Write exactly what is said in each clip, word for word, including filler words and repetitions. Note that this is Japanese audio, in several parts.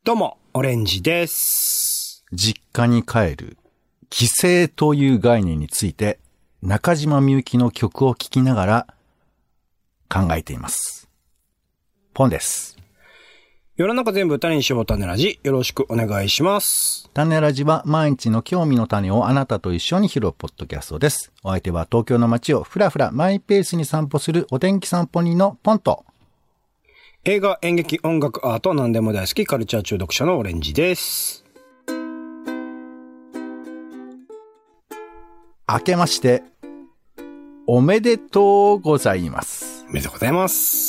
どうも、オレンジです。 実家に帰る、帰省という概念について、中島みゆきの曲を聴きながら考えています。ポンです。 世の中全部種にしよう種ラジ、よろしくお願いします。 種ラジは毎日の興味の種をあなたと一緒に拾うポッドキャストです。お相手は東京の街をふらふらマイペースに散歩するお天気散歩人のポンと、 映画、演劇、音楽、アート、何でも大好き、カルチャー中毒者のオレンジです。 明けまして、おめでとうございます。 おめでとうございます。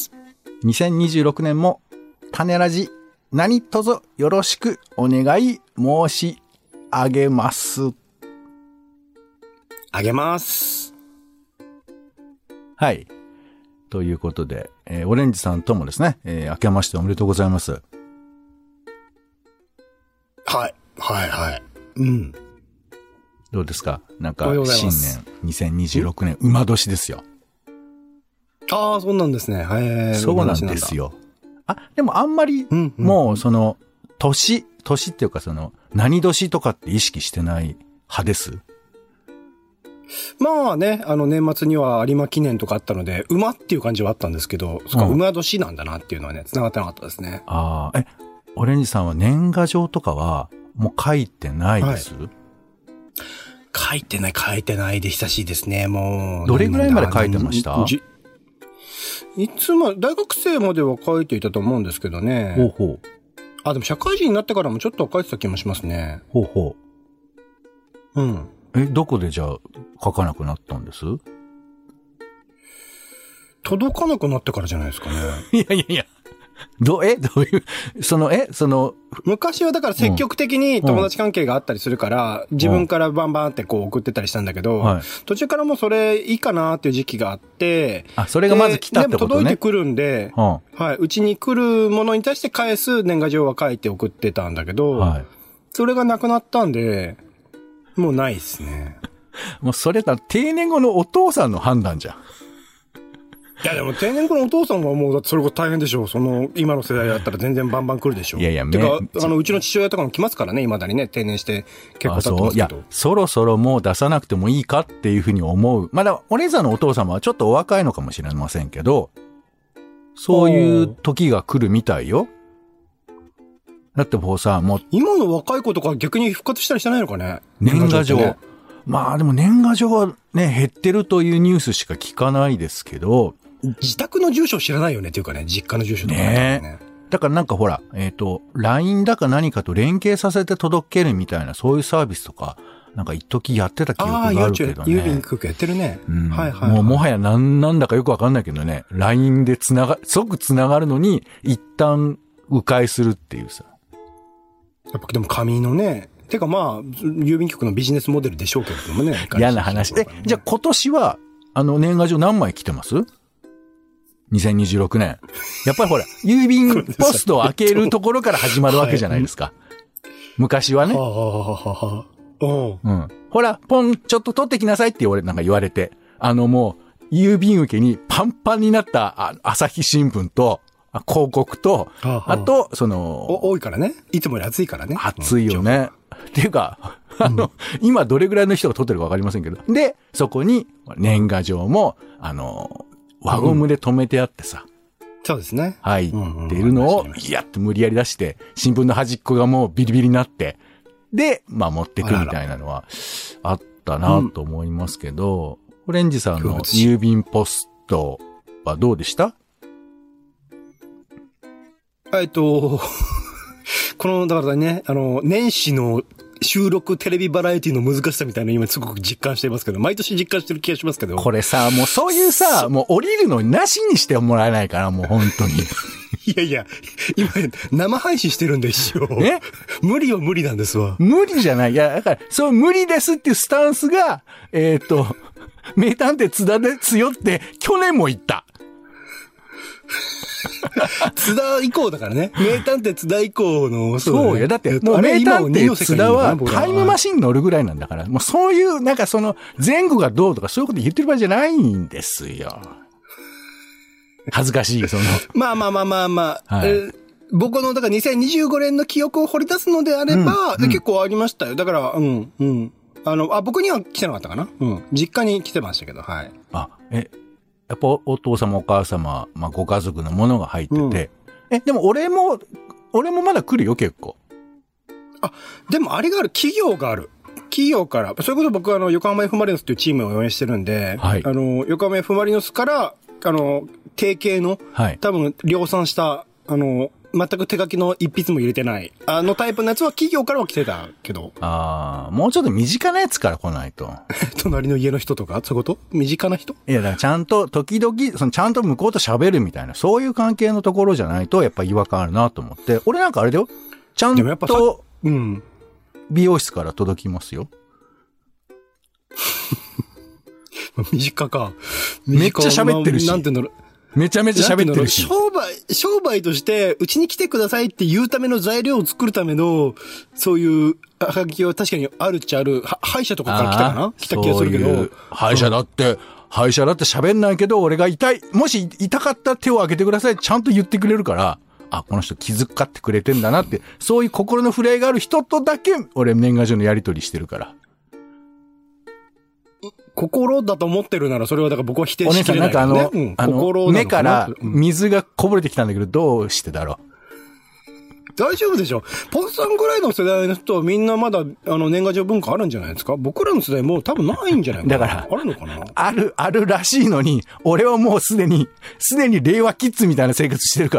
にせんにじゅうろくねんも、種ラジ、何卒よろしくお願い申し上げます。 あげます。 はい。ということで、えー、オレンジさんともですね、えー、明けましておめでとうございます。 はい。はいはい。うん。 どうですか？なんか、新年、にせんにじゅうろくねん、馬年ですよ。 ああ、そうなんですね。へー、 そうなんですよ。あ、でもあんまり、うんうん、もう、その、年、年っていうかその、何年とかって意識してない派です。 まあね、あの年末には有馬記念とかあったので、馬っていう感じはあったんですけど、そっか、馬年なんだなっていうのはね、繋がってなかったですね。 ああ、え、オレンジさんは年賀状とかは、もう書いてないです、はい、 書いてない、書いてないで久しいですね、もう。 どれぐらいまで書いてました？ いつも、大学生までは書いていたと思うんですけどね。 ほうほう。 あ、でも社会人になってからもちょっと書いてた気もしますね。 ほうほう。うん。 え、どこでじゃあ書かなくなったんです？ 届かなくなってからじゃないですかね。 いやいやいや。ど、えどういう、その、えその、 昔はだから積極的に友達関係があったりするから、うん、自分からバンバンってこう送ってたりしたんだけど、はい、途中からもうそれいいかなっていう時期があって、 あ、それがまず来たってことね。 でも届いてくるんで、うん、はい、うちに来るものに対して返す年賀状は書いて送ってたんだけど、はい、それがなくなったんで、もうないですね。 もうそれだ、定年後のお父さんの判断じゃん。 いやでも定年後のお父さんはもうだってそれこそ大変でしょう。その今の世代だったら全然バンバン来るでしょう。 いやいや、 てかあのうちの父親とかも来ますからね、未だにね、定年して結構経ってますけど。いや、 そろそろもう出さなくてもいいかっていうふうに思う。まだお姉さんのお父様はちょっとお若いのかもしれませんけど、そういう時が来るみたいよ。だってもうさ、もう今の若い子とか逆に復活したりしてないのかね。 年賀状、ね。まあでも年賀状はね減ってるというニュースしか聞かないですけど。 自宅の住所知らないよねっていうかね、実家の住所とかね。 ねだからなんかほら、えっと、ライン だか何かと連携させて届けるみたいな、そういうサービスとか、なんか一時やってた記憶があるけどね。 郵便局やってるね。 うん。はいはい、はい。もうもはや何なんだかよくわかんないけどね、ライン でつなが、即つながるのに、一旦迂回するっていうさ。 やっぱでも紙のね、てかまあ、郵便局のビジネスモデルでしょうけれどもね。 嫌な話。え、じゃあ今年は、あの年賀状何枚来てます？にせんにじゅうろくねん。やっぱりほら、郵便ポストを開けるところから始まるわけじゃないですか。はい、昔はね。ははははうん。ほら、ポン、ちょっと取ってきなさいって言われ、なんか言われて。あのもう、郵便受けにパンパンになった朝日新聞と、広告と、はあはあ、あと、その、 多いからね。いつもより暑いからね。 暑いよね。っていうか、あの、うん、今どれぐらいの人が撮ってるかわかりませんけど。で、そこに年賀状も、あの、輪ゴムで止めてあってさ。 うん、そうですね。 入っているのを、いやって無理やり出して、新聞の端っこがもうビリビリになって、で、まあ持ってくみたいなのはあったなと思いますけど、うん、オレンジさんの郵便ポストはどうでした？ えっと、この、だからね、あの、年始の収録テレビバラエティの難しさみたいなの今すごく実感していますけど、毎年実感してる気がしますけど。 これさ、もうそういうさ、もう降りるのなしにしてもらえないから、もう本当に。 いやいや、今、生配信してるんで一応。え無理は無理なんですわ。 無理じゃない。いや、だから、そう無理ですっていうスタンスが、えっと、名探偵津田で強って去年も言った。 津田以降だからね。名探偵津田以降の、 そう、ね。そうや、だって、もう名探偵津田はタイムマシン乗るぐらいなんだから、もうそういう、なんかその、前後がどうとかそういうこと言ってる場合じゃないんですよ。恥ずかしい、その。 まあまあまあまあまあ、はい、えー僕の、だからにせんにじゅうごねんの記憶を掘り出すのであれば、 うんで結構ありましたよ。だから、うん、うん。あの、あ、僕には来てなかったかな。うん。実家に来てましたけど、はい。 あ、え、やっぱお父様お母様、まあご家族のものが入ってて、うん、え、でも俺も、俺もまだ来るよ、結構。 あ、でもあれがある、企業がある。企業から、それこそ僕はあの、横浜 F マリノスっていうチームを応援してるんで、はい、あの、横浜 F マリノスから、あの、提携の、はい、多分量産した、あの、全く手書きの一筆も入れてない。あのタイプのやつは企業からは来てたけど。 ああ、もうちょっと身近なやつから来ないと。 隣の家の人とかそういうこと身近な人いや、だからちゃんと、時々、そのちゃんと向こうと喋るみたいな、そういう関係のところじゃないと、やっぱ違和感あるなと思って。俺なんかあれだよ。ちゃんと、うん。美容室から届きますよ。 短か。 めっちゃ喋ってるし。 なんていうんだろう。 めちゃめちゃ喋ってるし。 商売、商売として、うちに来てくださいって言うための材料を作るための、そういうはがきは確かにあるっちゃある。は歯医者とかから来たかな来た気がするけど。そういう歯医者だって、うん、歯医者だって喋んないけど、俺が痛い。もし痛かったら手を挙げてください。ちゃんと言ってくれるから、あ、この人気遣ってくれてんだなって、そういう心の触れがある人とだけ、俺年賀状のやり取りしてるから。 心だと思ってるなら、それはだから僕は否定しきれない、ね。 お姉さんなんかあの、うん、あの心目から水がこぼれてきたんだけど、どうしてだろう。 大丈夫でしょ。ポンさんぐらいの世代の人はみんなまだ、あの、年賀状文化あるんじゃないですか。僕らの世代もう多分ないんじゃないかな。 だから、 あるのかなある、あるらしいのに、俺はもうすでに、すでに令和キッズみたいな生活してるから。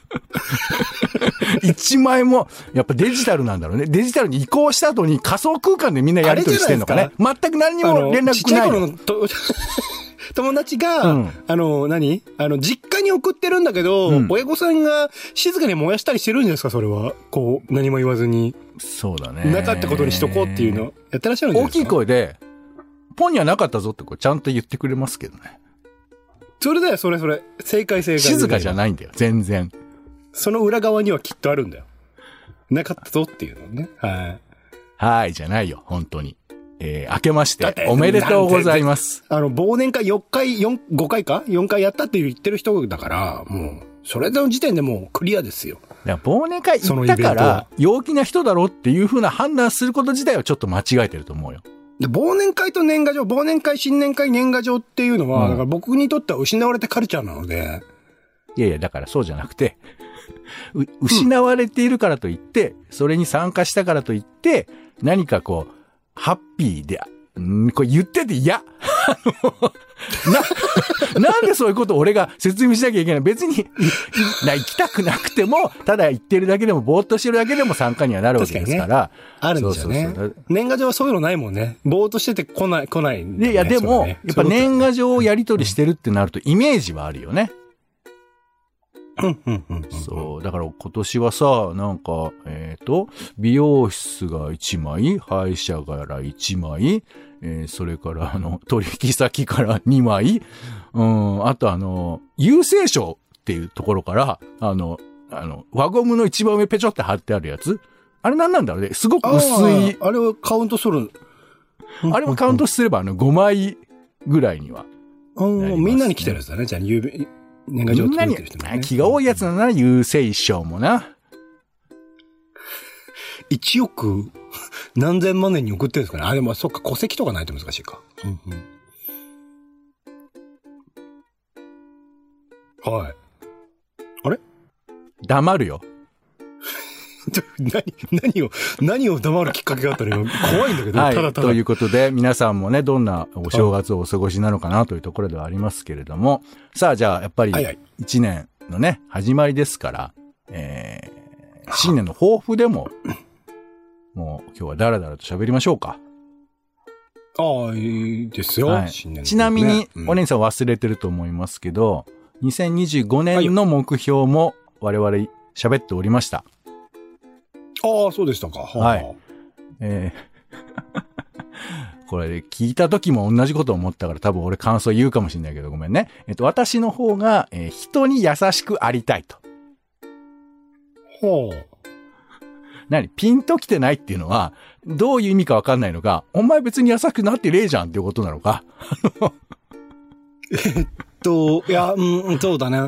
一枚も、やっぱデジタルなんだろうね。デジタルに移行した後に仮想空間でみんなやりとりしてんのかね。全く何にも連絡ない。ちっちゃい頃のと友達が、うん、あの、何あの、実家に送ってるんだけど、うん、親御さんが静かに燃やしたりしてるんじゃないですか、それは。こう、何も言わずに。 そうだね。 なかったことにしとこうっていうの、やってらっしゃるんじゃないですか。 大きい声で、ポンにはなかったぞってこうちゃんと言ってくれますけどね。 それだよ、それそれ。正解正解。 静かじゃないんだよ、全然。 その裏側にはきっとあるんだよ。なかったぞっていうのね。はい。 はい、じゃないよ、本当に。えー、明けまして、おめでとうございます。 あの、忘年会よっかい、よん、ごかいか ?よん 回やったって言ってる人だから、もう、それの時点でもうクリアですよ。 いや、忘年会行ったから、陽気な人だろっていう風な判断すること自体はちょっと間違えてると思うよ。 で忘年会と年賀状、忘年会、新年会、年賀状っていうのは、うん、だから僕にとっては失われたカルチャーなので。 いやいや、だからそうじゃなくて、失われているからといって、うん、それに参加したからといって、何かこう、ハッピーで、んこれ言ってて嫌。な、なんでそういうことを俺が説明しなきゃいけない。別に、な行きたくなくても、ただ行ってるだけでも、ぼーっとしてるだけでも参加にはなるわけですから。ね、 あるんですよね。そうそうそう。年賀状はそういうのないもんね。ぼーっとしてて来ない、来ないんだよね。 で、いや、でも、ね、やっぱ年賀状をやり取りしてるってなると、イメージはあるよね。そう。だから今年はさ、なんか、えっと、美容室がいちまい、歯医者からいちまい、えー、それからあの、取引先からにまい、うん、あとあの、郵政省っていうところから、あの、あの、輪ゴムの一番上ペチョって貼ってあるやつあれ何なんだろうね。すごく薄い。 あ, あれをカウントする。 あれをカウントすればあの、ごまいぐらいには、 ね。みんなに来てるやつだね。じゃあ、郵便。年賀状作ってる人もね。 気が多いやつだな、郵政省もな。 一億何千万年に送ってるんですかね。あ、でもそっか、戸籍とかないと難しいか。うんうん、はい。あれ黙るよ。 何、何を、何を黙るきっかけがあったのよ。怖いんだけど、 はい、 ただただ。 ということで、皆さんもね、どんなお正月をお過ごしなのかなというところではありますけれども、さあ、じゃあ、やっぱり、一年のね、始まりですから、えー、新年の抱負でも、もう今日はダラダラと喋りましょうか。 ああ、いいですよ。 はい、新年、ね、ちなみに、お姉さん忘れてると思いますけど、にせんにじゅうごねんの目標も我々喋っておりました。 ああ、そうでしたか。 はい。えー、これ聞いた時も同じこと思ったから多分俺感想言うかもしれないけどごめんね。えっと、私の方が、えー、人に優しくありたいと。 ほう。 何ピンと来てないっていうのは、どういう意味かわかんないのか、お前別に優しくなってねえじゃんっていうことなのか。 えっと、いや、うん、そうだね。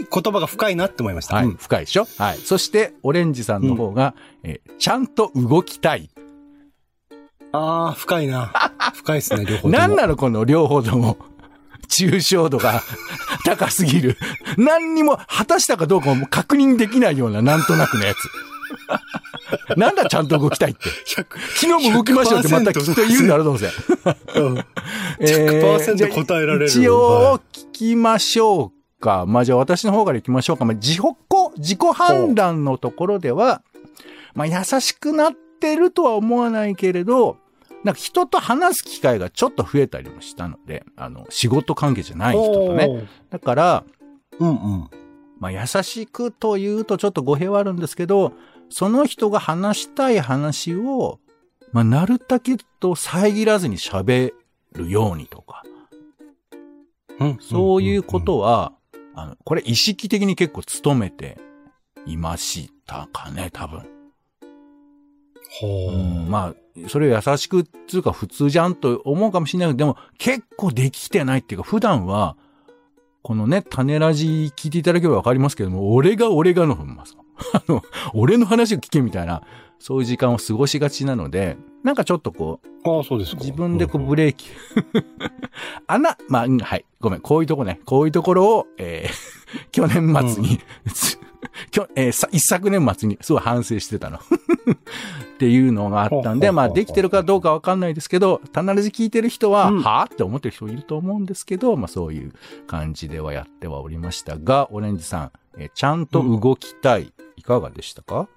言葉が深いなって思いました。 はい、 うん、 深いでしょ。はい。そして、オレンジさんの方が、うん、えー、ちゃんと動きたい。 ああ、深いな。深いですね、両方とも。 なんなのこの両方とも。抽象度が高すぎる。何にも果たしたかどうかも確認できないようななんとなくのやつ。なんだちゃんと動きたいって。昨日も動きましょうってまたきっと言うんだろうと思うんですよ。 うん、ひゃくパーセント 答えられる。 一応聞きましょうか。まあじゃあ私の方から行きましょうか。まあ自己、自己判断のところでは、まあ優しくなってるとは思わないけれど、なんか人と話す機会がちょっと増えたりもしたので、あの、仕事関係じゃない人とね。だから、 うんうん。 まあ優しくというとちょっと語弊はあるんですけど、その人が話したい話を、まあなるだけと遮らずに喋るようにとか。 うん。 そういうことは、あの、これ意識的に結構努めていましたかね、多分。 ほう。 うん、まあ、それを優しくつうか普通じゃんと思うかもしれないけど、でも結構できてないっていうか、普段は、このね、種ラジ聞いていただければわかりますけども、俺が俺がのふんます。あの、俺の話を聞けみたいな、そういう時間を過ごしがちなので、なんかちょっとこう、 ああ、そうですか。 自分でこうブレーキ。あな、まあ、うん、はい。ごめん、こういうとこね。こういうところを、えー、去年末に、うん、きょえー、一昨年末にすごい反省してたの。っていうのがあったんで、まあできてるかどうかわかんないですけど、種ラジ聞いてる人は、うん、はぁって思ってる人いると思うんですけど、まあそういう感じではやってはおりましたが、オレンジさん、えー、ちゃんと動きたい、うん、いかがでしたか？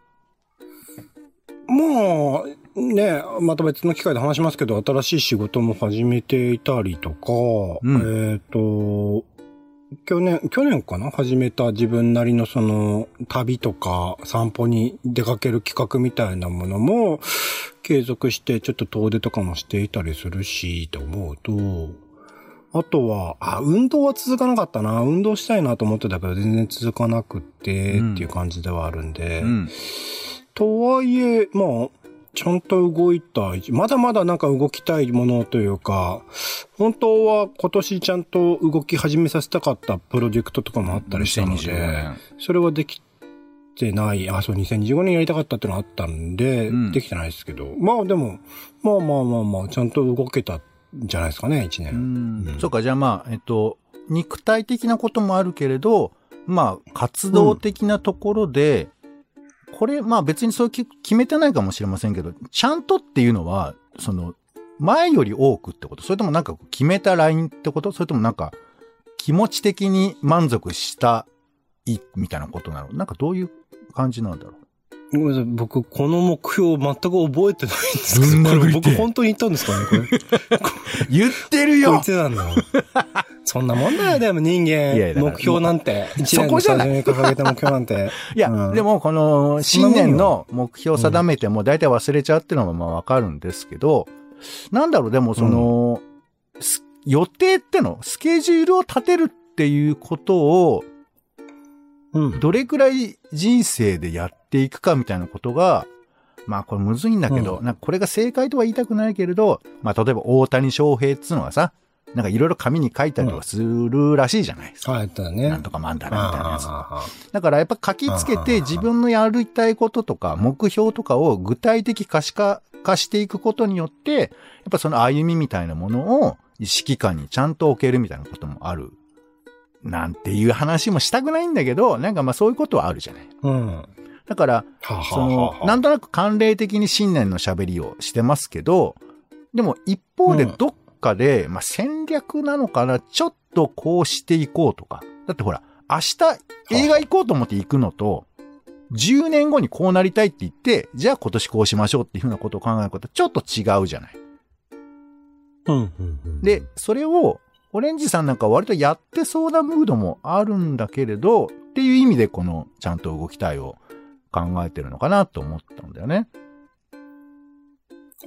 まあ、ね、また別の機会で話しますけど、新しい仕事も始めていたりとか、うん、えっと、去年、去年かな始めた自分なりのその旅とか散歩に出かける企画みたいなものも継続してちょっと遠出とかもしていたりするし、と思うと、あとは、あ、運動は続かなかったな。運動したいなと思ってたけど全然続かなくってっていう感じではあるんで、うんうん、とはいえ、まあ、ちゃんと動いた、まだまだなんか動きたいものというか、本当は今年ちゃんと動き始めさせたかったプロジェクトとかもあったりしたので、それはできてない、あ、そう、にせんにじゅうごねんやりたかったっていうのがあったんで、うん、できてないですけど、まあでも、まあまあまあまあ、ちゃんと動けたんじゃないですかね、一年。 うんうん、そうか、じゃあまあ、えっと、肉体的なこともあるけれど、まあ、活動的なところで、うんこれ、まあ別にそう決めてないかもしれませんけど、ちゃんとっていうのは、その、前より多くってこと？それともなんか決めたラインってこと？それともなんか、気持ち的に満足したいみたいなことなの？なんかどういう感じなんだろう？ ごめんなさい、僕、この目標全く覚えてないんですけど、これ僕本当に言ったんですかね、これ。 言ってるよ！ こいつなんだ。そんなもんだよ、でも人間。いやいや目標なんて。一年の最初に掲げた目標なんて。 いや、うん、でもこの、新年の目標を定めても大体忘れちゃうっていうのがまあわかるんですけど、なんだろう、でもその、うん、予定っての、スケジュールを立てるっていうことを、うん、どれくらい人生でやっていくかみたいなことが、まあこれむずいんだけど、うん、なんかこれが正解とは言いたくないけれど、まあ例えば大谷翔平っつうのがさ、なんかいろいろ紙に書いたりとかするらしいじゃないですか。 はい、だね。 なんとかマンダラみたいなやつ。だからやっぱ書きつけて自分のやりたいこととか目標とかを具体的可視化化していくことによって、やっぱその歩みみたいなものを指揮官にちゃんと置けるみたいなこともある。なんていう話もしたくないんだけど、なんかまあそういうことはあるじゃない。 うん。 だから、その、なんとなく慣例的に新年の喋りをしてますけど、でも一方でどっかで、うん、まあ戦略なのかな、ちょっとこうしていこうとか。だってほら、明日映画行こうと思って行くのと、じゅうねんごにこうなりたいって言って、じゃあ今年こうしましょうっていうふうなことを考えることはちょっと違うじゃない。 うんうんうん、 で、それを、オレンジさんなんか割とやってそうなムードもあるんだけれど、っていう意味でこのちゃんと動きたいを考えてるのかなと思ったんだよね。 あ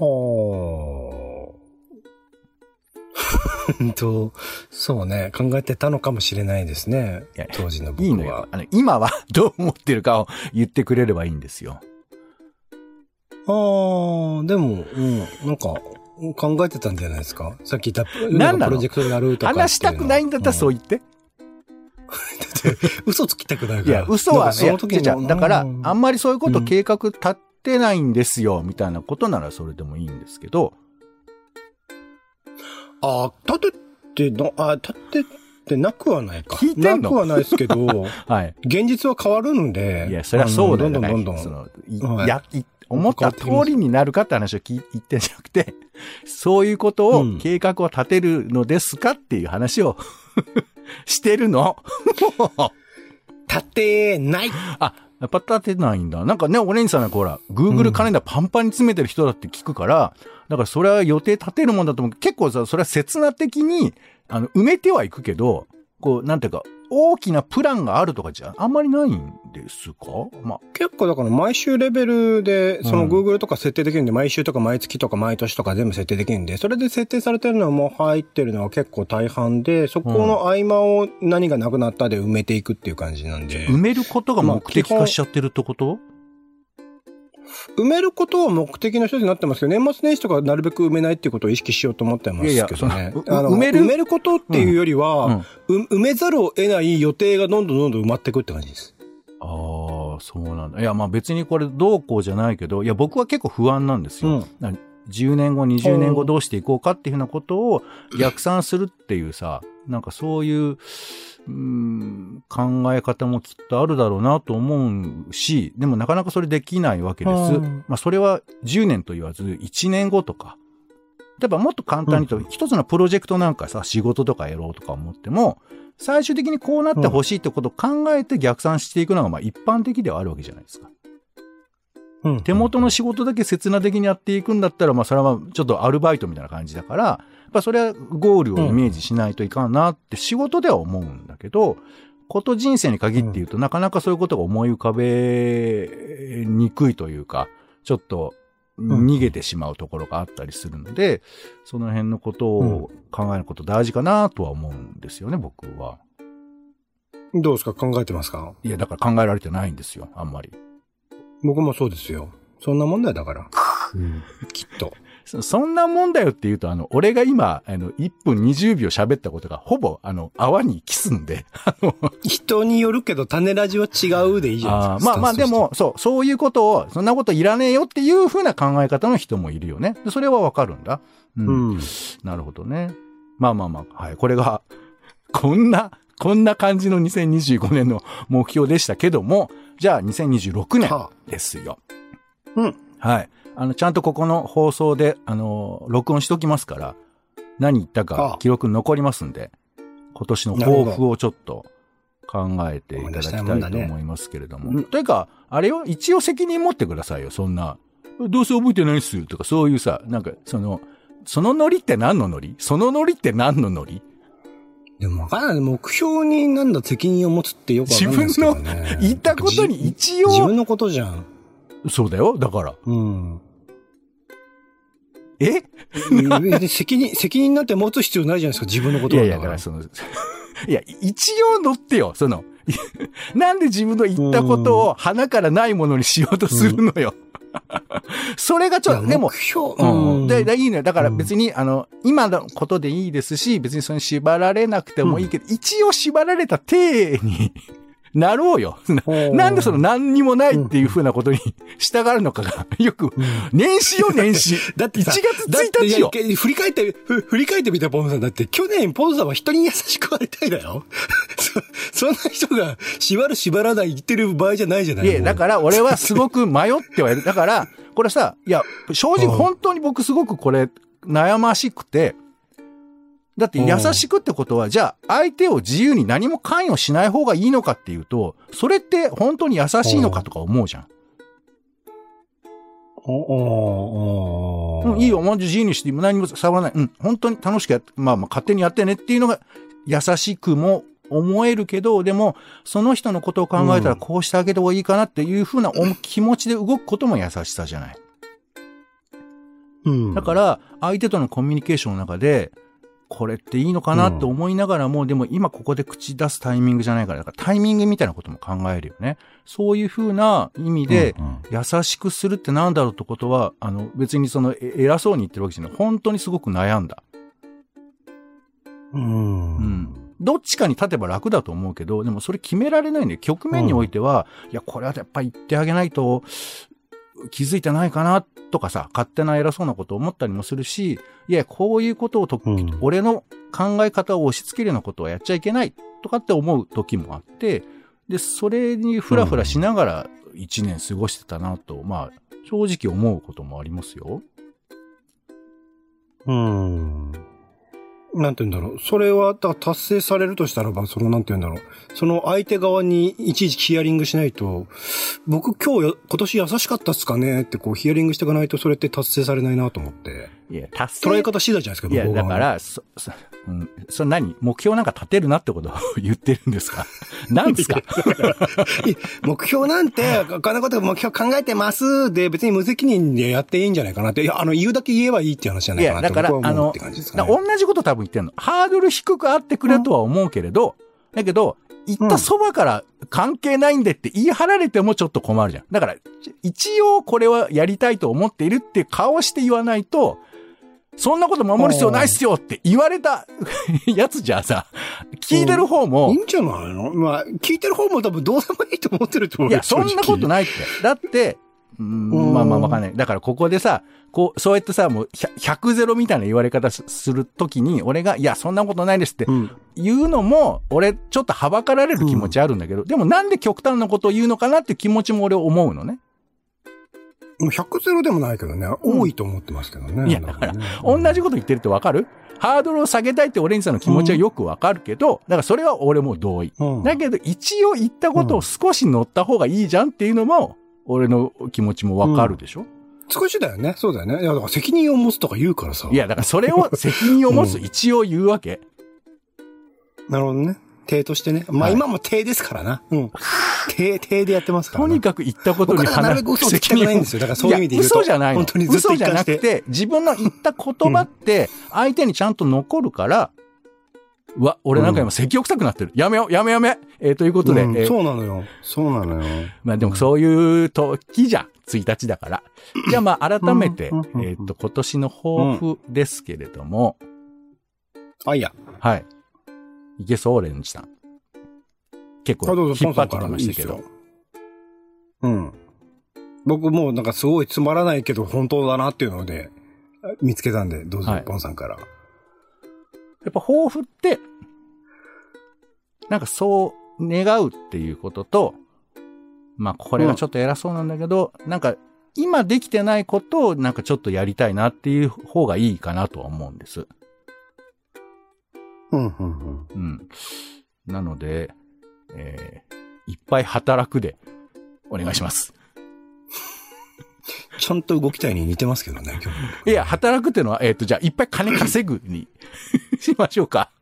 ー。と、そうね、考えてたのかもしれないですね。当時の僕は。いいのよ。 あの、今はどう思ってるかを言ってくれればいいんですよ。 あー、でも、うん、なんか、考えてたんじゃないですかさっき言った、 何なのプロジェクトやるとか。 話したくないんだったらそう言って。 嘘つきたくないから。 いや、嘘は、その時に。だから、あんまりそういうこと計画立ってないんですよ、みたいなことならそれでもいいんですけど。 あ、立てての、あ、立ててなくはないか。 聞いてんの？ なくはないですけど、 はい。 現実は変わるんで。 いや、そりゃそうだよね。 どんどんどんどん。 その、はい、や、思った通りになるかって話を聞いてんじゃなくて、そういうことを、計画を立てるのですかっていう話をしてるの。 立てない。 あ、やっぱ立てないんだ。なんかね、オレンジさんはほら、Google カレンダーパンパンに詰めてる人だって聞くから、うん、だからそれは予定立てるもんだと思う。結構さ、それは刹那的に、あの、埋めてはいくけど、こう、なんていうか、大きなプランがあるとかじゃあんまりないんですか？まあ、 結構だから毎週レベルで、その Google とか設定できるんで、うん、毎週とか毎月とか毎年とか全部設定できるんで、それで設定されてるのはもう入ってるのは結構大半で、そこの合間を何がなくなったで埋めていくっていう感じなんで。 埋めることが目的化しちゃってるってこと？ 埋めることは目的の一つになってますけど、年末年始とかなるべく埋めないっていうことを意識しようと思ってますけどね。いやいや、あの埋める、埋めることっていうよりは、うんうん、埋めざるを得ない予定がどんどんどんどん埋まっていくって感じです。 ああ、そうなんだ。いや、まあ別にこれどうこうじゃないけど、いや僕は結構不安なんですよ。うん、じゅうねんご、にじゅうねんごどうしていこうかっていうふうなことを逆算するっていうさ、なんかそういう、うーん、考え方もきっとあるだろうなと思うし、でもなかなかそれできないわけです。まあそれはじゅうねんと言わずいちねんごとか。例えばもっと簡単に言うと、一つのプロジェクトなんかさ、仕事とかやろうとか思っても、最終的にこうなってほしいってことを考えて逆算していくのがまあ一般的ではあるわけじゃないですか。うん、手元の仕事だけ刹那的にやっていくんだったら、まあそれはちょっとアルバイトみたいな感じだから、やっぱそれはゴールをイメージしないといかんなって仕事では思うんだけど、こと人生に限って言うと、なかなかそういうことが思い浮かべにくいというか、ちょっと逃げてしまうところがあったりするので、その辺のことを考えること大事かなとは思うんですよね、僕は。 どうですか？考えてますか？ いや、だから考えられてないんですよ、あんまり。 僕もそうですよ。そんなもんだよ、だから。うん、きっと。 そ, そんなもんだよって言うと、あの、俺が今、あの、いっぷんにじゅうびょう喋ったことが、ほぼ、あの、泡にキスんで、あの、 人によるけど、種ラジは違うでいいじゃないですか。 あまあまあ、でも、そう、そういうことを、そんなこといらねえよっていう風な考え方の人もいるよね。それはわかるんだ。うん。うん、なるほどね。まあまあまあ、はい。これが、こんな、こんな感じのにせんにじゅうごねんの目標でしたけども、じゃあにせんにじゅうろくねんですよ。 うん。 はい。あの、ちゃんとここの放送で、あの、録音しときますから、何言ったか記録残りますんで、今年の抱負をちょっと考えていただきたいと思いますけれども。ね、というか、あれよ、一応責任持ってくださいよ、そんな。どうせ覚えてないっすとか、そういうさ、なんか、その、そのノリって何のノリ？そのノリって何のノリ？ でもわからない。目標になんだ責任を持つってよくわかんないですけどね。 自分の言ったことに一応。 自分のことじゃん。 そうだよ。だから。 うん。 え責任、責任なんて持つ必要ないじゃないですか。自分のことなんだから。いやいや、だからその、 いや、一応乗ってよ。その、なんで自分の言ったことを鼻からないものにしようとするのよ。うんそれがちょっと、でも、うん。で、で、いいのよ。だから別に、うん、あの、今のことでいいですし、別にそれに縛られなくてもいいけど、うん、一応縛られた体になろうよ。なんでその何にもないっていう風なことに従うのかが、よく、年始よ、年始。 だってさ、いちがつついたちよ。振り返って、振り返ってみたポンさん。だって、去年ポンさんは人に優しくありたいだよ。そ、そんな人が縛る縛らない言ってる場合じゃないじゃない。 いや、だから俺はすごく迷ってはいる。だから、これさ、いや、正直本当に僕すごくこれ悩ましくて、だって優しくってことは、じゃあ相手を自由に何も関与しない方がいいのかっていうと、それって本当に優しいのかとか思うじゃん。うん、いいよ、もう自由にして何も触らない。うん、本当に楽しくやって、まあまあ勝手にやってねっていうのが優しくも思えるけど、でも、その人のことを考えたらこうしてあげた方がいいかなっていうふうな気持ちで動くことも優しさじゃない。うん、だから、相手とのコミュニケーションの中で、これっていいのかなって思いながらも、うん、でも今ここで口出すタイミングじゃないから、だからタイミングみたいなことも考えるよね。そういう風な意味で、優しくするってなんだろうってことは、あの、別にその偉そうに言ってるわけじゃない。本当にすごく悩んだ。 うん。 うん。 どっちかに立てば楽だと思うけど、でもそれ決められないんで、局面においては、うん、いや、これはやっぱり言ってあげないと、気づいてないかな、とかさ、勝手な偉そうなことを思ったりもするし、いや、こういうことをと、うん、俺の考え方を押し付けるようなことはやっちゃいけない、とかって思う時もあって、で、それにフラフラしながら一年過ごしてたなと、うん、まあ、正直思うこともありますよ。 うーん。なんて言うんだろう。それは、だ達成されるとしたらば、その、なんて言うんだろう。その相手側にいちいちヒアリングしないと、僕今日、今年優しかったっすかねってこうヒアリングしていかないと、それって達成されないなと思って。 いや、達成。 捉え方次第じゃないですか、 いや、だから、そ、そ、うん、それ何目標なんか立てるなってことを言ってるんですか何ですか目標なんて、こんなこと目標考えてますで、別に無責任でやっていいんじゃないかなって、いや、あの、言うだけ言えばいいって話じゃないかなって。いや、だから、あの、 同じこと多分言ってんの。ハードル低くあってくれとは思うけれど、うん、だけど、言ったそばから関係ないんでって言い張られてもちょっと困るじゃん。だから、一応これはやりたいと思っているって顔して言わないと、そんなこと守る必要ないっすよって言われたやつじゃさ、聞いてる方も、 うん、いいんじゃないの？まあ、聞いてる方も多分どうでもいいと思ってると思う。 いや、そんなことないって。だって、うーん、まあまあわかんない。だからここでさ、こう、そうやってさ、もうひゃくゼロみたいな言われ方するときに、俺が、いや、そんなことないですって言うのも、俺、ちょっとはばかられる気持ちあるんだけど、うん、でもなんで極端なことを言うのかなっていう気持ちも俺思うのね。 ひゃくゼロでもないけどね、うん、多いと思ってますけどね。 いや、だから、同じこと言ってるってわかる？ハードルを下げたいってオレンジさんの気持ちはよくわかるけど、うん、だからそれは俺も同意。うん、だけど、一応言ったことを少し乗った方がいいじゃんっていうのも、俺の気持ちもわかるでしょ、うん、 少しだよね。そうだよね。いや、だから責任を持つとか言うからさ。 いや、だからそれを責任を持つ、一応言うわけ。 うん、なるほどね。体としてね。まあ今も体ですからな。うん。体、体でやってますから、ね。 とにかく言ったことに話。僕はなるべく嘘をつきたくないんですよ。だからそういう意味で言うと。 嘘じゃないの。 本当にずっと嘘じゃなくて、自分の言った言葉って相手にちゃんと残るから、うわ、俺なんか今積極臭くなってる。やめよう、やめやめ。えー、ということで、 うんえー。 そうなのよ。そうなのよ。 まあでもそういう時じゃん。ついたちだから。じゃあまあ改めて、えっと、今年の抱負ですけれども。 うん、あ、いや。 はい。いけそう、オレンジさん。結構引っ張ってきましたけど。 うん。僕もうなんかすごいつまらないけど本当だなっていうので見つけたんで、どうぞ、はい、ポンさんから。 やっぱ抱負って、なんかそう願うっていうことと、まあこれがちょっと偉そうなんだけど、うん、なんか今できてないことをなんかちょっとやりたいなっていう方がいいかなとは思うんです。 うん、うん、うん。 うん。なので、えー、いっぱい働くでお願いします。 ちゃんと動きたいに似てますけどね、今日。いや、働くっていうのは、えっと、じゃあ、いっぱい金稼ぐにしましょうか。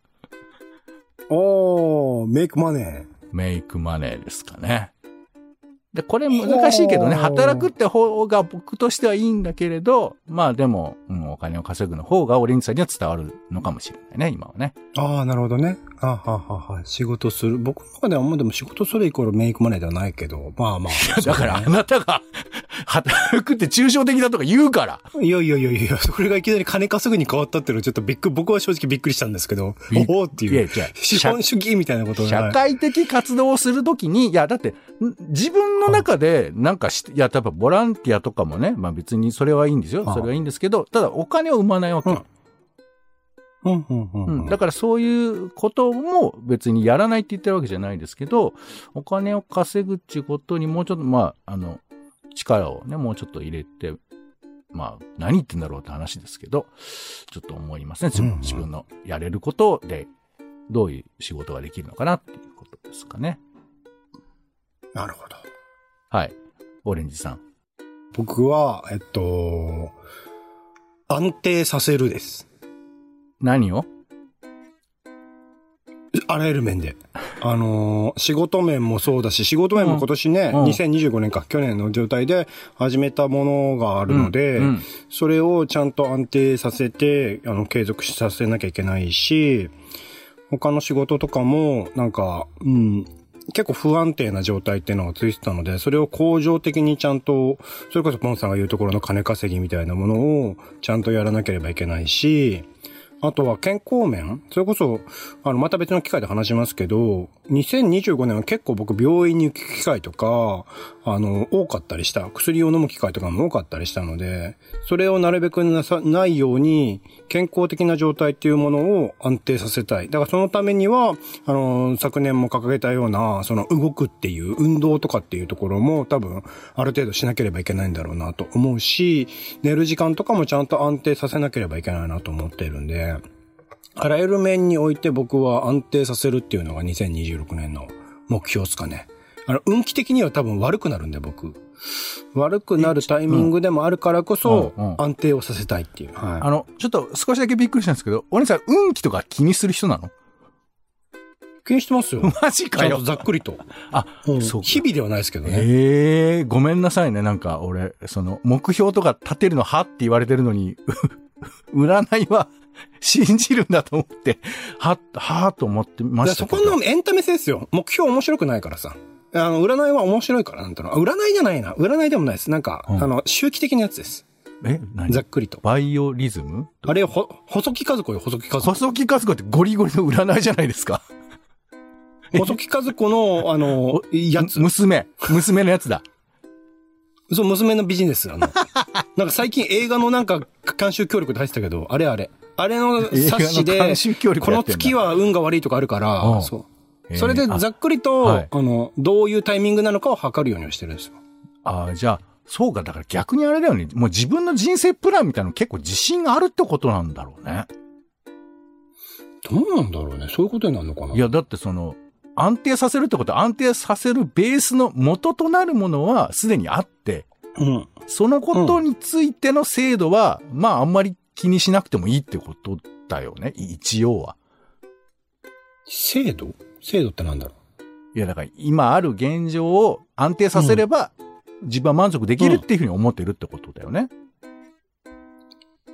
おー、メイクマネー。 メイクマネーですかね。で、これ難しいけどね、働くって方が僕としてはいいんだけれど、まあでも、うん、お金を稼ぐの方がオレンジさんには伝わるのかもしれないね、今はね。ああ、なるほどね。あははは仕事する。僕の中ではもうでも仕事するイコールメイクマネーではないけど、まあまあ。 だからあなたが、働くって抽象的だとか言うから。 いやいやいやいや、それがいきなり金稼ぐに変わったっていうのはちょっとびっくり、僕は正直びっくりしたんですけど、おおっていう。いやいや、資本主義みたいなこと社会的活動をするときに、いや、だって、自分の中で、なんかし、いや、例えばボランティアとかもね、まあ別にそれはいいんですよ。それはいいんですけど、ただお金を生まないわけ。 うんうんうんうん、 だからそういうことも別にやらないって言ってるわけじゃないですけど、お金を稼ぐっていうことにもうちょっと、まあ、あの、力をね、もうちょっと入れて、まあ、何言ってんだろうって話ですけど、ちょっと思いますね。うんうん、自分のやれることで、どういう仕事ができるのかなっていうことですかね。 なるほど。 はい。オレンジさん。 僕は、えっと、安定させるです。 何を？ あらゆる面で。あのー、仕事面もそうだし、仕事面も今年ね、うん、にせんにじゅうごねんか、去年の状態で始めたものがあるので、うんうん、それをちゃんと安定させて、あの、継続させなきゃいけないし、他の仕事とかも、なんか、うん、結構不安定な状態っていうのがついてたので、それを恒常的にちゃんと、それこそポンさんが言うところの金稼ぎみたいなものをちゃんとやらなければいけないし、 あとは健康面、それこそ、あの、また別の機会で話しますけど、にせんにじゅうごねんは結構僕病院に行く機会とか、あの、多かったりした、薬を飲む機会とかも多かったりしたので、それをなるべくなさ、ないように、健康的な状態っていうものを安定させたい。だからそのためには、あの、昨年も掲げたような、その動くっていう運動とかっていうところも多分、ある程度しなければいけないんだろうなと思うし、寝る時間とかもちゃんと安定させなければいけないなと思っているんで、あらゆる面において僕は安定させるっていうのがにせんにじゅうろくねんの目標ですかね。あの、運気的には多分悪くなるんで僕。悪くなるタイミングでもあるからこそ、安定をさせたいっていう。はい、 あの、ちょっと少しだけびっくりしたんですけど、お姉さん、運気とか気にする人なの？ 気にしてますよ。 マジかよ。 ちゃんとざっくりと。 あ、うん、そう。 日々ではないですけどね。 ええー、ごめんなさいね。なんか俺、その、目標とか立てるのはって言われてるのに、占いは、信じるんだと思って、は、はぁと思ってましたけど。 そこのエンタメ性ですよ。目標面白くないからさ。あの、占いは面白いからなんての。占いじゃないな。占いでもないです。なんか、うん、あの、周期的なやつです。 え何ざっくりと。 バイオリズム？ あれ、ほ、細木和子よ、細木和子。 細木和子ってゴリゴリの占いじゃないですか。 細木和子の、あの、やつ。 娘。娘のやつだ。 そう、娘のビジネス。あの、なんか最近映画のなんか、監修協力で入ってたけど、あれあれ。あれの冊子で、この月は運が悪いとかあるから、そう。それでざっくりと、あ,、はい、あの、どういうタイミングなのかを測るようにはしてるんですよ。 ああ、じゃあ、そうか、だから逆にあれだよね。もう自分の人生プランみたいなの結構自信があるってことなんだろうね。 どうなんだろうね。そういうことになるのかな。 いや、だってその、安定させるってことは安定させるベースの元となるものはすでにあって、 うん、 そのことについての制度は、うん、まああんまり気にしなくてもいいってことだよね。一応は。 制度？制度ってなんだろう？いやだから今ある現状を安定させれば、うん、自分は満足できるっていうふうに思ってるってことだよね。 うん、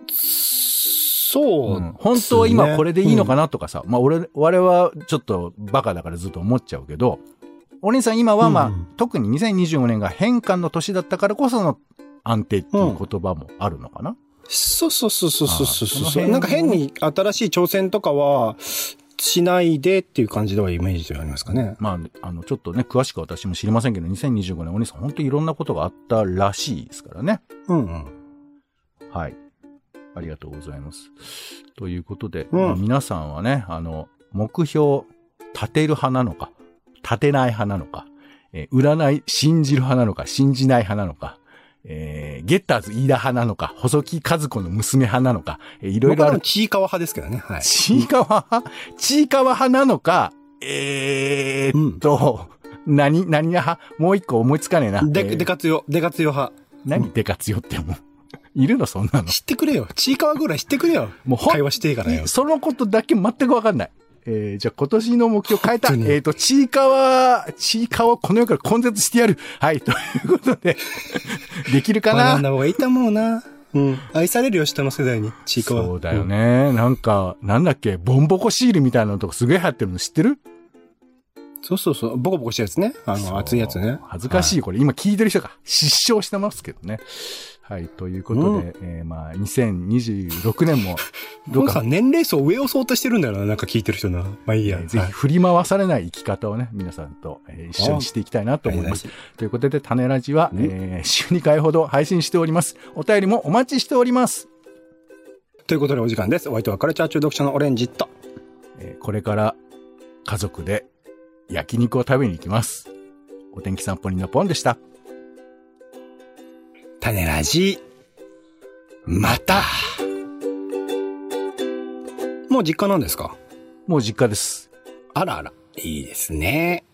そう、うん。 本当は今これでいいのかなとかさ。うん、まあ俺、我はちょっとバカだからずっと思っちゃうけど、お兄さん今はまあ、うん、特ににせんにじゅうごねんが変換の年だったからこその安定っていう言葉もあるのかな、うん、 そうそうそうそうそうそう。なんか変に新しい挑戦とかはしないでっていう感じではイメージでありますかね。 まあ、あの、ちょっとね、詳しく私も知りませんけど、にせんにじゅうごねんお兄さん本当にいろんなことがあったらしいですからね。 うんうん。 はい。ありがとうございます。ということで、うんまあ、皆さんはね、あの、目標立てる派なのか、立てない派なのか、えー、占い信じる派なのか、信じない派なのか、えー、ゲッターズ飯田派なのか、細木和子の娘派なのか、えー、いろいろある。 ちいかわ派ですけどね。はい。 ちいかわ派ちいかわ派なのか、えーっと、うん、何、何派もう一個思いつかねえな。 で、えー、でかつよ、でかつよ派。 何でかつよってもう。いるのそんなの。 知ってくれよ。ちいかわぐらい知ってくれよ。もう会話していいからよ。 そのことだけ全くわかんない。えー、じゃあ今年の目標変えた。えっ、ー、と、ちいかわ、ちいかわこの世から根絶してやる。はい、ということで、できるかな。 学んだ方がいいと思うな。うん。愛されるよ、下の世代に。ちいかわ。 そうだよね。うん、なんか、なんだっけ、ボンボコシールみたいなのとかすげえ流行ってるの知ってる？ そうそうそう。ボコボコしたやつね。あの、熱いやつね。 恥ずかしい、はい、これ。今聞いてる人が失笑してますけどね。はい。ということで、うん、えー、まあ、にせんにじゅうろくねんも、 どうか。年齢層上を相当してるんだよな。なんか聞いてる人な。まあいいや。 えー、ぜひ振り回されない生き方をね、皆さんと、えー、一緒にしていきたいなと思います。ということで、種ラジは、うん、えー、週にかいほど配信しております。お便りもお待ちしております。 ということでお時間です。お相手はカルチャー中毒者のオレンジと、 えー、これから家族で焼肉を食べに行きます。お天気散歩人のポンでした。 種ラジまた。もう実家なんですか？ もう実家です。 あらあら、いいですね。